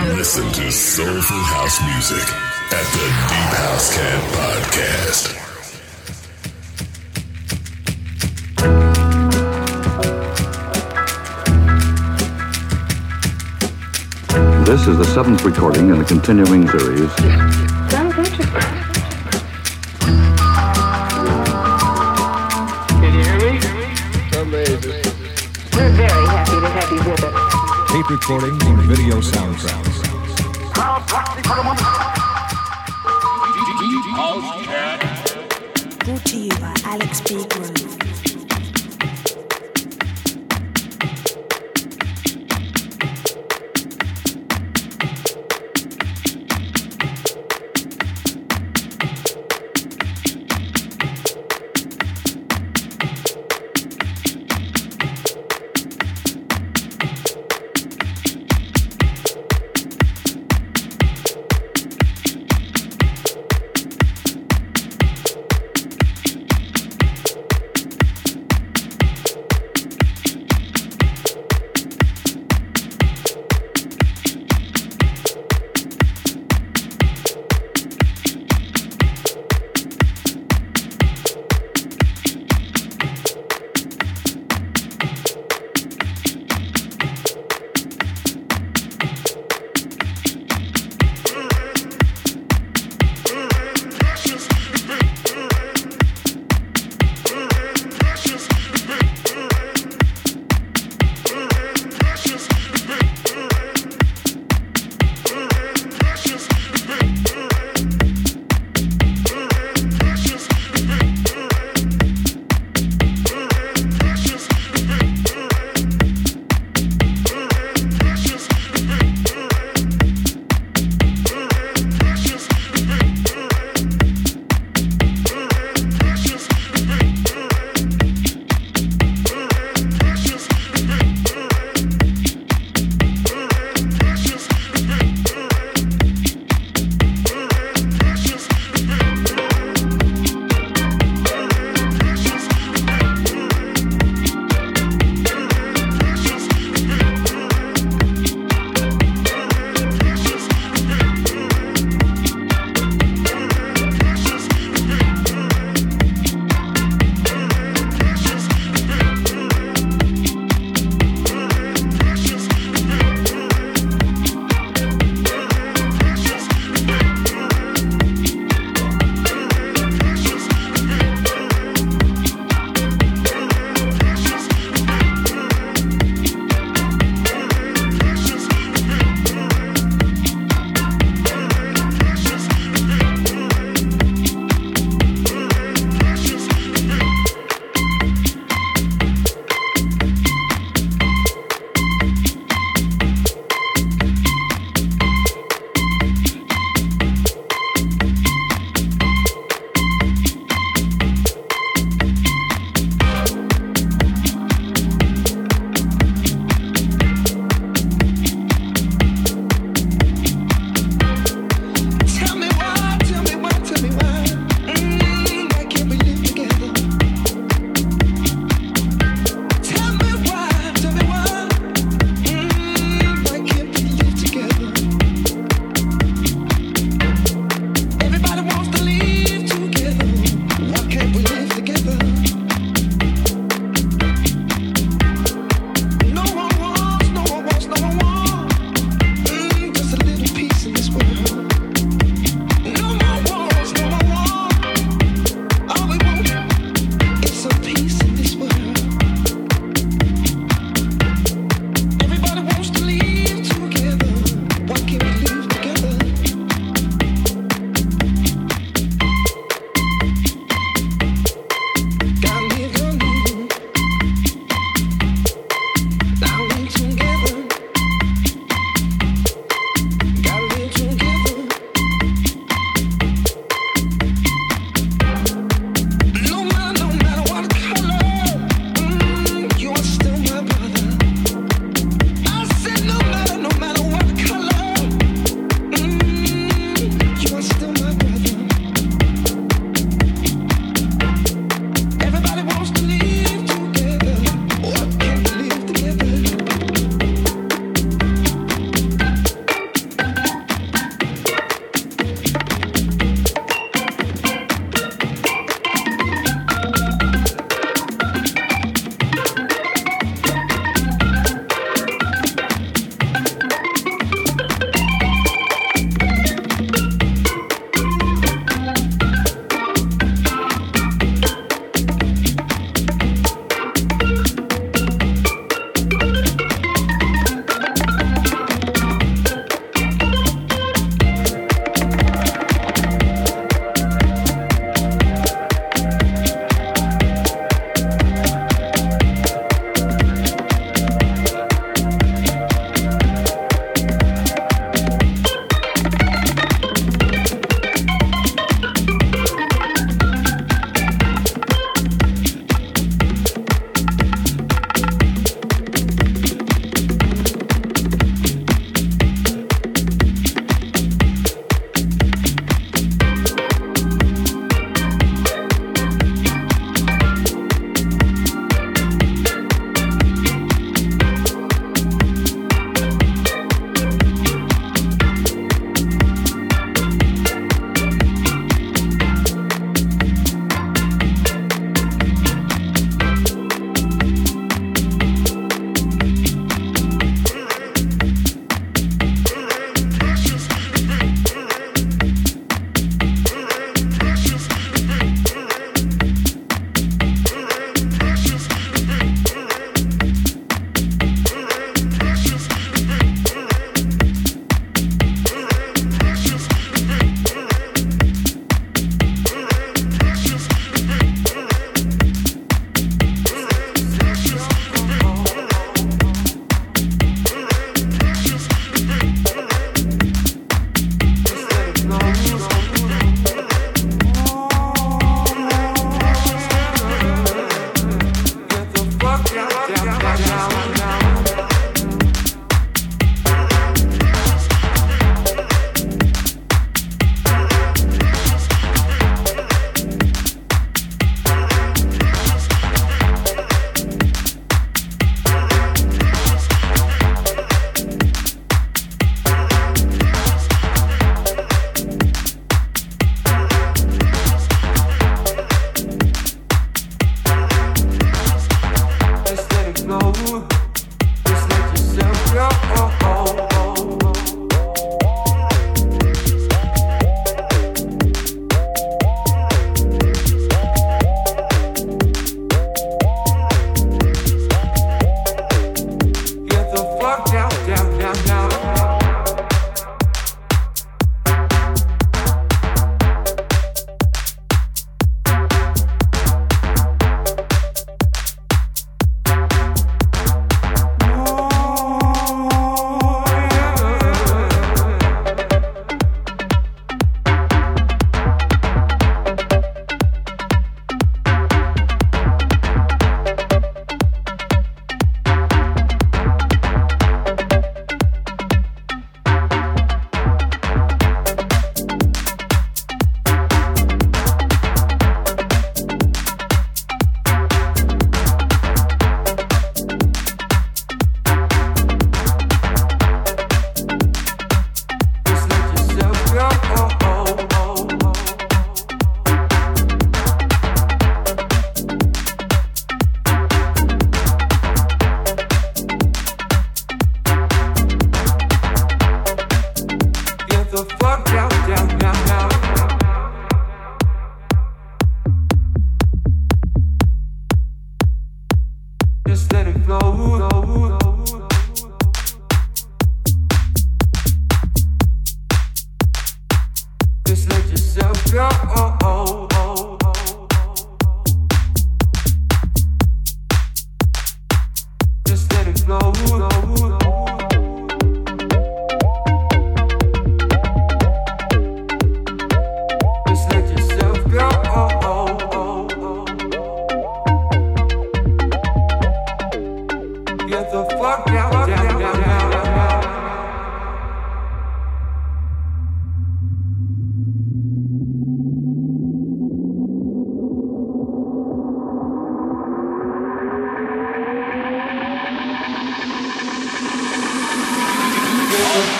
Listen to soulful house music at the Deep House Cat Podcast. This is the seventh recording in the continuing series. Sounds interesting. Can you hear me? Amazing. We're very happy to have you with us. Tape recording and video soundtracks. Brought to you by Alex B. Grove.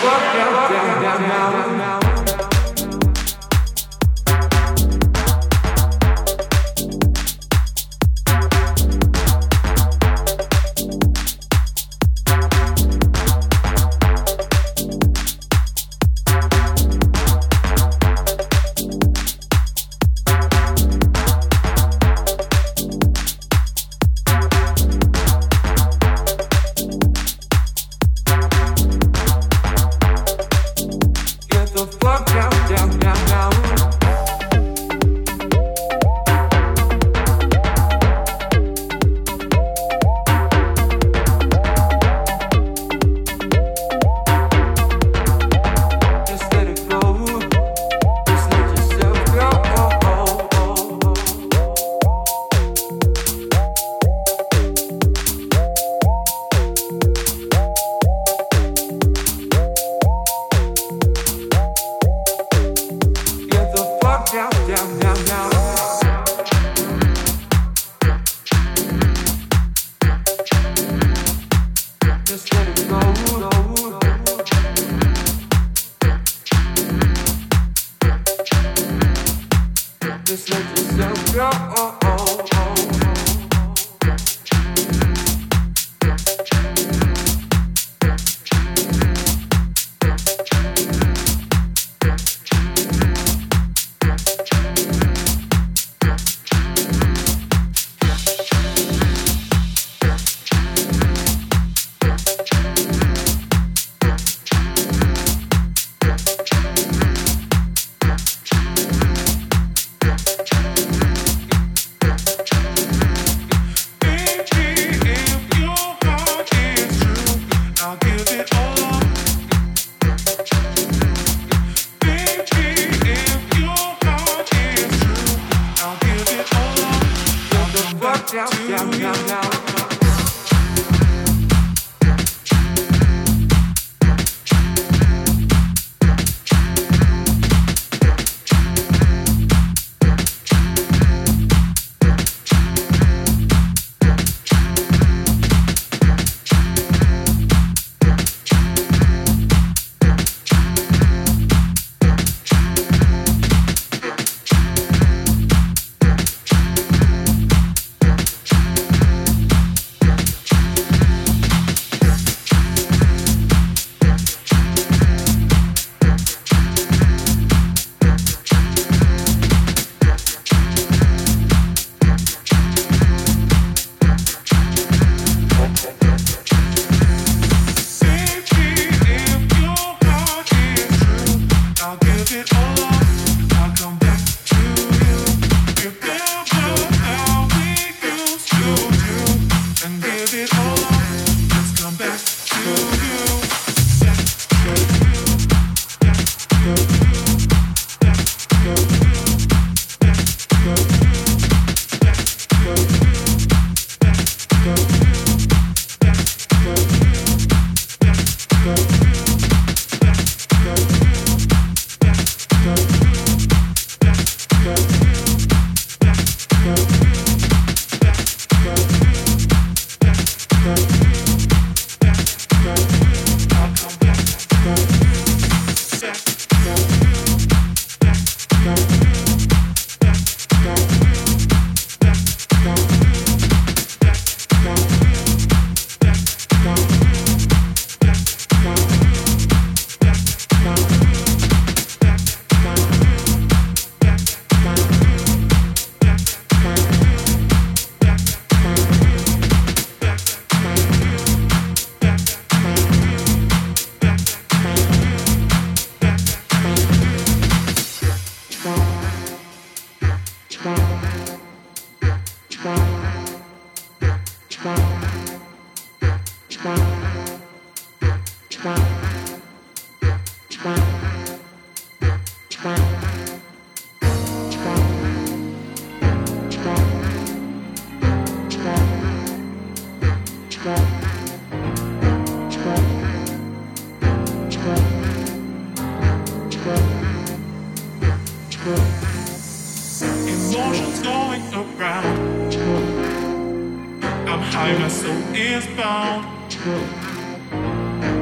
Emotions going around. I'm high, my soul is bound.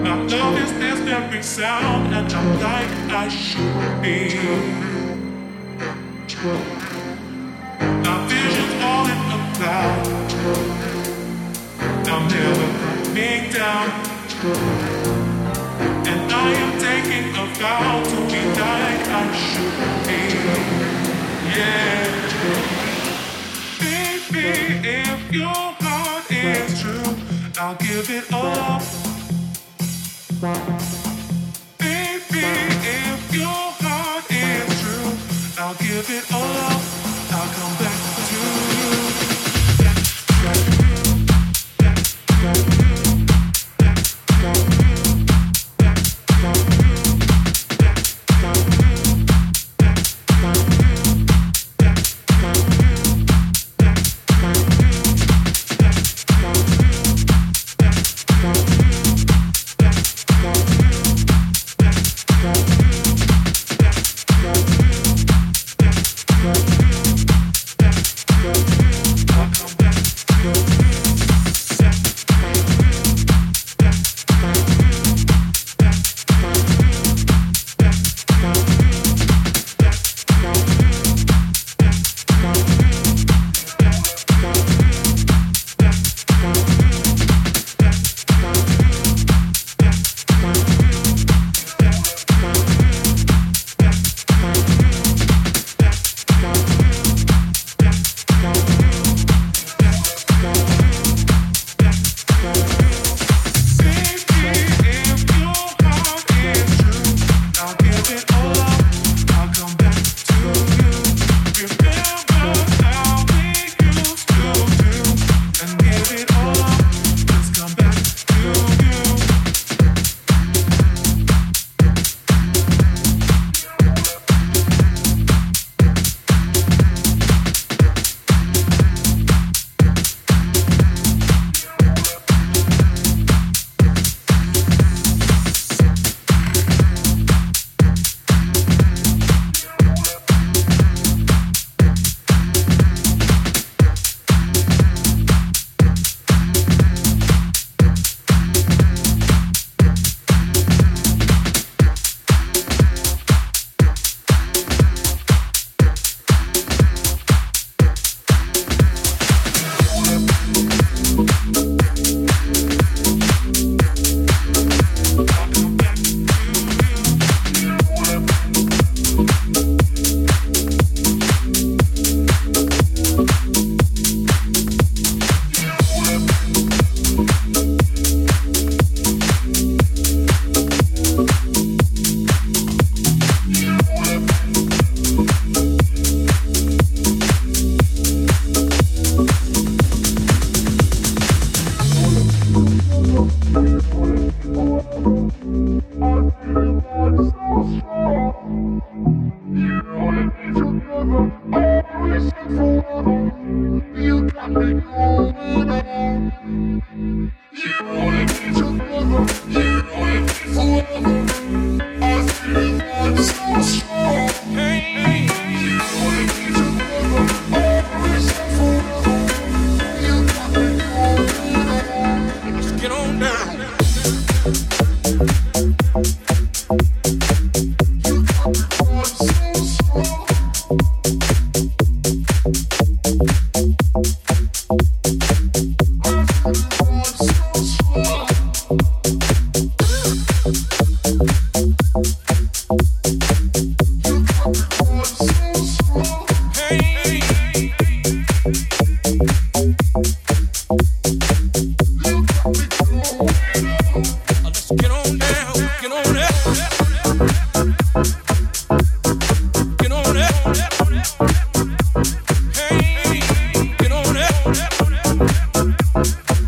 My love is this every sound, and I'm like I should be. My vision's all in a cloud. I'm never coming down, and I am taking a vow to be like I should be. Yeah, baby, if your heart is true, I'll give it all. Baby, if your heart is true, I'll give it all. I'll come back to you.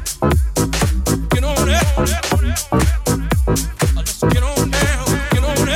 Get on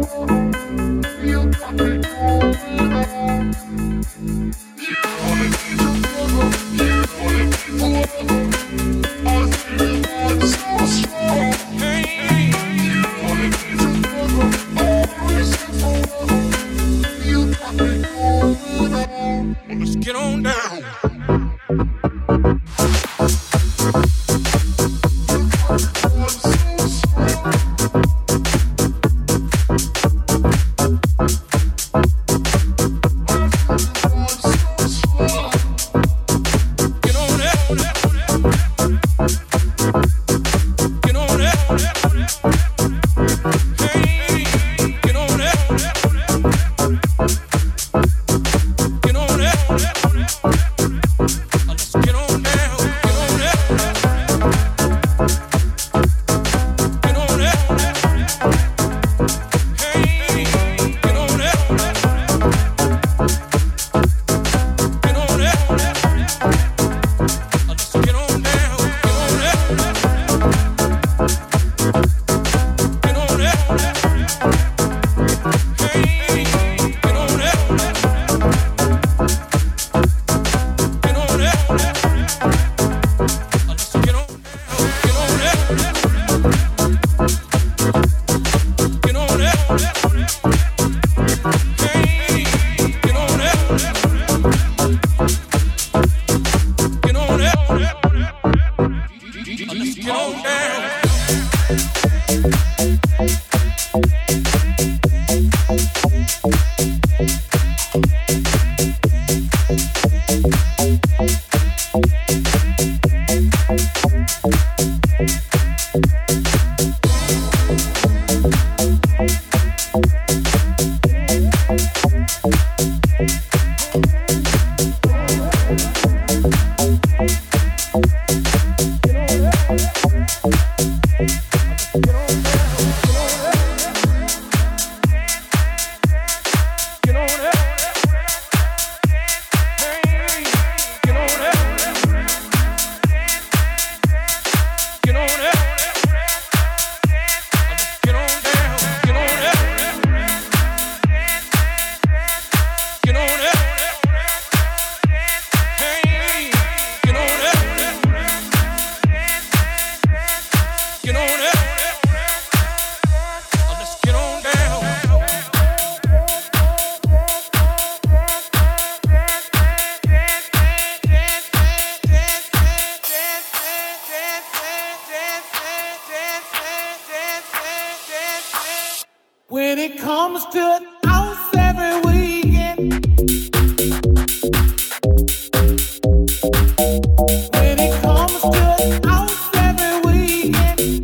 When it comes to the house every weekend, when it comes to the house every weekend,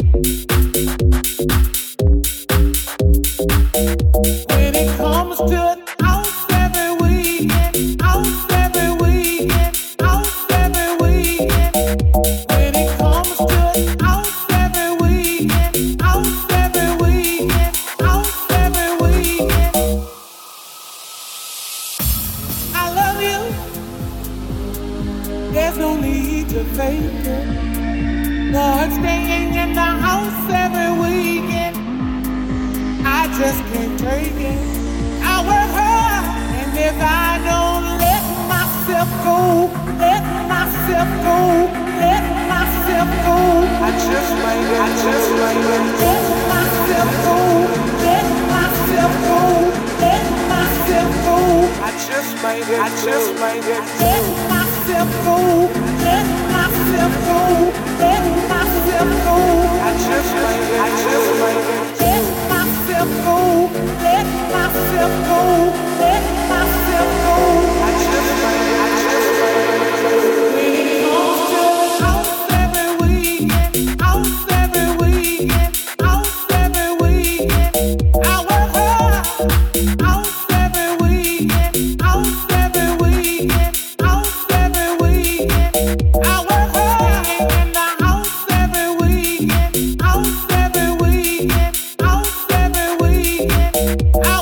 when it comes to the house every weekend, house every weekend, house every weekend, when it comes to the house every weekend, house every weekend, house every weekend. I love you. There's no need to fake it. Lord, staying in the house every weekend, I just can't take it. I work hard, and if I don't let myself go, let myself go, let myself go, I just might let myself go, let myself go, let myself go, I just might let myself go, let myself go, let myself go, I just might let myself go, let myself go, let myself go, I just might. When it comes to house every weekend, house every weekend, house every weekend, I work hard. House every weekend, house every weekend, house every weekend, I work hard. In the house every weekend, house every weekend, house every weekend, I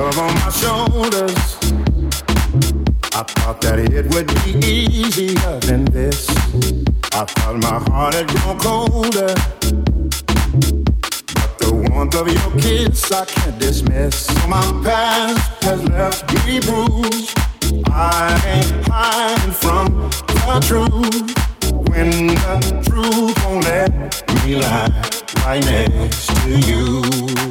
love on my shoulders. I thought that it would be easier than this. I thought my heart had grown colder, but the warmth of your kiss I can't dismiss. So my past has left me bruised. I ain't hiding from the truth. When the truth won't let me lie right next to you.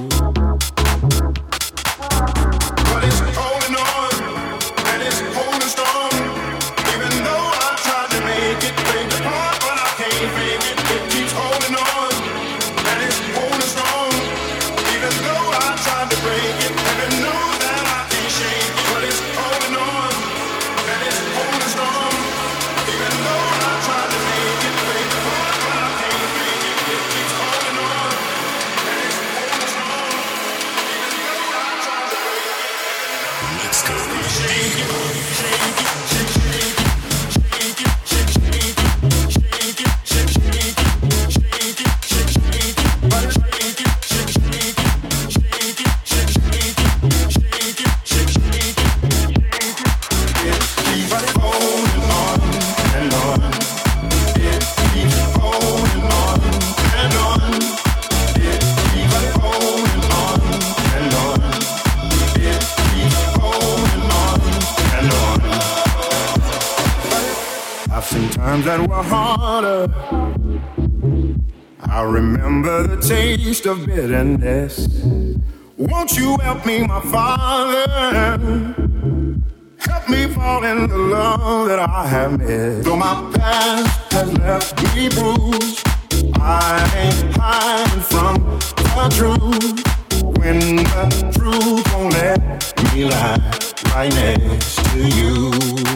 But it's holding on, and it's holding strong. Even though I tried to make it break apart, but I can't fake it. It keeps holding on, and it's holding strong. Even though I tried to break it, and I know that I can't shake it. But it's holding on, and it's holding strong. Even though I tried to make it break apart, but I can't fake it. It keeps holding on, and it's holding strong. Even though I tried to break it. Let's go. Shake it, shake it, shake it, shake it, shake it, shake it, shake it, shake it, shake it, shake it, but shake it, shake it, shake it, shake it, shake it, shake it. It keeps holding on and on. It keeps holding on and on. It keeps holding on and on. It keeps holding on and on. I've seen times that were harder. I remember the taste of bitterness. Won't you help me, my Father? Help me fall in the love that I have missed. Though my past has left me bruised, I ain't hiding from the truth. When the truth won't let me lie right next to you.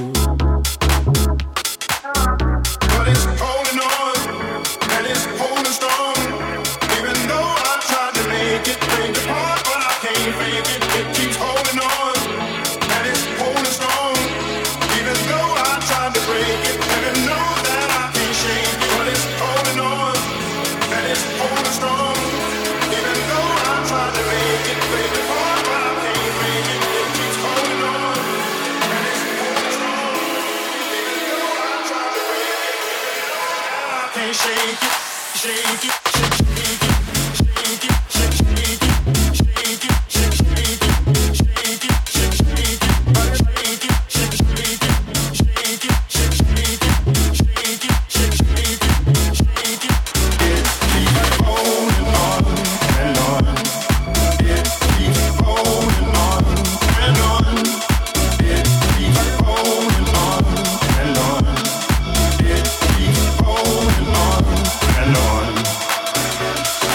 But it's holding on, and it's holding strong. Even though I tried to make it break apart, but I can't fake it. It keeps holding on, and it's holding strong. Even though I tried to break it, and I know that I can't shake it. But it's holding on, and it's holding strong. Even though I tried to make it break apart, but I can't fake it. It keeps holding on, and it's holding strong. Even though I tried to break it, I can't shake it, shake it, shake it, shake it, shake it, shake it, shake it, shake it, shake it, shake it, but shake it, shake it, shake it, shake it, shake it, shake it. It keeps holding on and on. It keeps holding on and on. It keeps holding on and on. It keeps holding on and on.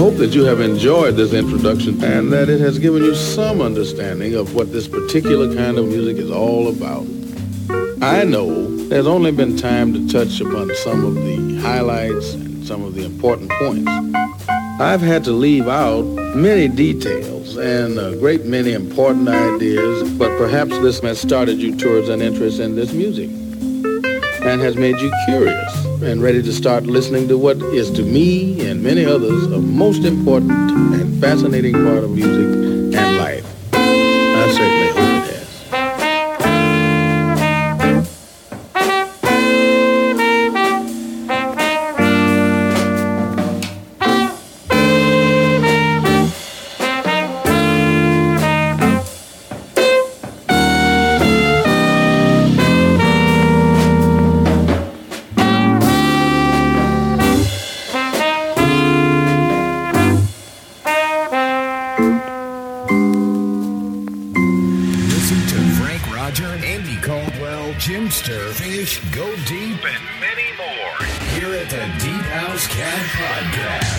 hope that you have enjoyed this introduction and that it has given you some understanding of what this particular kind of music is all about. I know there's only been time to touch upon some of the highlights and some of the important points. I've had to leave out many details and a great many important ideas, but perhaps this has started you towards an interest in this music and has made you curious and ready to start listening to what is to me and many others a most important and fascinating part of music and life. I certainly hope it has. Jimster, Fish, Go Deep, and many more here at the Deep House Cat Podcast.